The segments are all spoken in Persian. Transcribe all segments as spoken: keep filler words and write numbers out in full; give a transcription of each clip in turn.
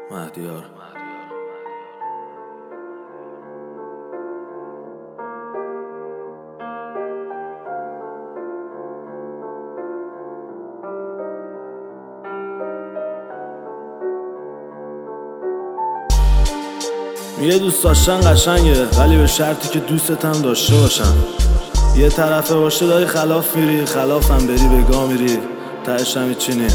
مهدیار. یه دوست داشتن قشنگه، ولی به شرطی که دوستت هم داشته باشن. یه طرفه باشه داری خلاف میری، خلافم بری به گا میری، تهش هم هیچی نی.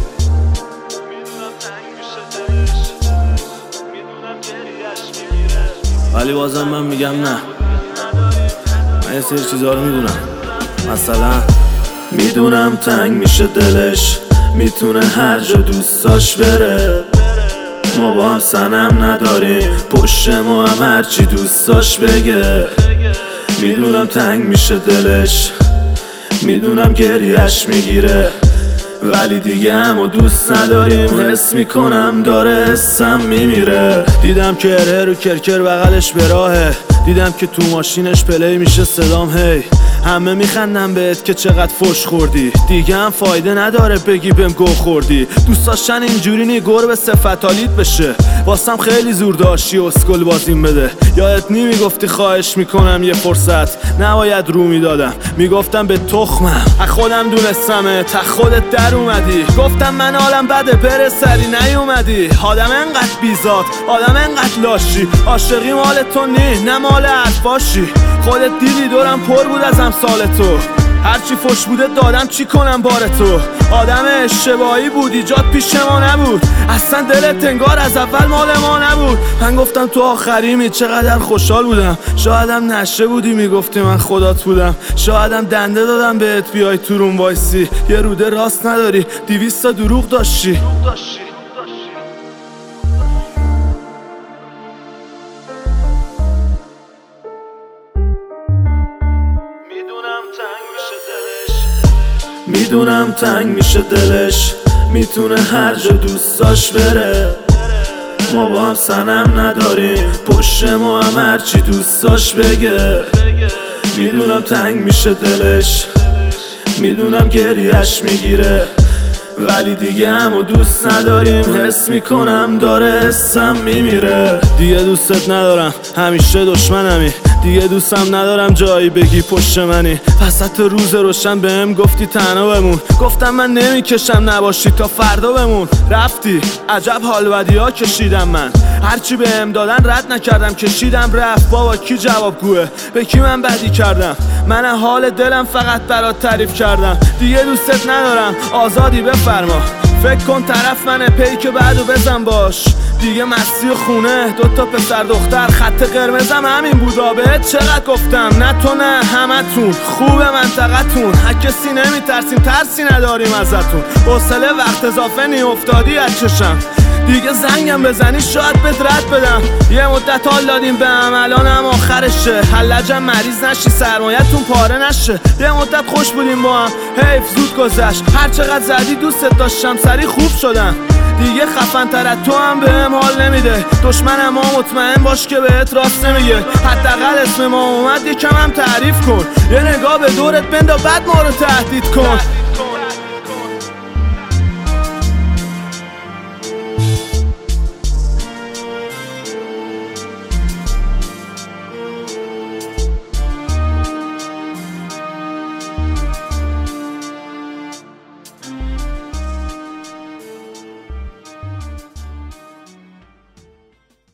ولی بازم من میگم نه، من یه سری چیزا رو میدونم. مثلا میدونم تنگ میشه دلش، میتونه هر جا دوست داشت بره. ما با هم صنم نداریم، پشت ما هم هرچی دوست داشت بگه. میدونم تنگ میشه دلش، میدونم گریهش میگیره، ولی دیگه همو دوست نداریم. حس میکنم داره حسم میمیره. دیدم که اره رو کرکر بغلش به راهه، دیدم که تو ماشینش پلی میشه صدام هی. همه میخندن بهت که چقدر فش خوردی، دیگه هم فایده نداره بگی بهم گو خوردی. دوست داشتن اینجوری نی گربه صفتالیت بشه، واسم خیلی زور داشتی اسکل بازیم بده. یادت نی میگفتی خواهش میکنم یه فرصت، نباید رو میدادم میگفتم به تخمم. از خودم دونستمه تا خودت در اومدی، گفتم من حالم بده بره سری نیومدی. آدم انقدر بیزاد، آدم انقدر لاشی، عاشقی مال تو نی نه مال حرفاشی. خودت دیدی دورم پر بود از امثال تو، هرچی فش بوده دادم چی کنم بار تو. آدم اشتباهی بود، ایجاد پیش ما نبود، اصلا دلت انگار از اول مال ما نبود. من گفتم تو آخریمی، چقدر خوشحال بودم. شایدم نشه بودی میگفتی من خدات بودم، شایدم دنده دادم بهت بیای تو روم وایسی. یه روده راست نداری، دیویست تا دروغ داشتی. میدونم تنگ میشه دلش، میتونه هر جا دوست داشت بره. ما با هم صنم نداریم، پشت ما هم هرچی دوست داشت بگه. میدونم تنگ میشه دلش، میدونم گریهش میگیره، ولی دیگه همو دوست نداریم. حس میکنم داره حسم میمیره. دیگه دوستت ندارم، همیشه دشمنمی، دیگه دوستم ندارم جایی بگی پشت منی. وسط روز روشن بهم گفتی تنها بمون، گفتم من نمیکشم نباشی تا فردا بمون. رفتی عجب حال بدی ها کشیدم من، هرچی بهم دادن رد نکردم کشیدم رفت. بابا کی جوابگوه، به کی من بدی کردم؟ من حال دلم فقط برات تعریف کردم. دیگه دوستت ندارم، آزادی بفرما. فکر کن طرف منه، پیک بعدو بزن باش. دیگه مستی و خونه، دوتا پسر دختر، خط قرمزم همین بودا. بهت چقدر گفتم نه تو نه همتون خوبه منطقتون، هر کسی نمیترسیم ترسی نداریم ازتون. حوصله وقت اضافه نی افتادی از چشم، دیگه زنگم بزنی شاید بهت رد بدم. یه مدت حال دادیم به هم، الانم آخرشه. حلجم مریض نشی سرمایتون پاره نشه. یه مدت خوش بودیم با هم، حیف زود گذشت. هر چقدر زدی دوستت داشتم سری خوب شدم. دیگه خفن تر از تو هم بهم حال نمیده. دشمنم ها مطمئن باش که بهت راست نمیگه. حداقل اسم ما اومد یکم هم تعریف کن، یه نگاه به دورت بندا بعد ما رو تهدید کن.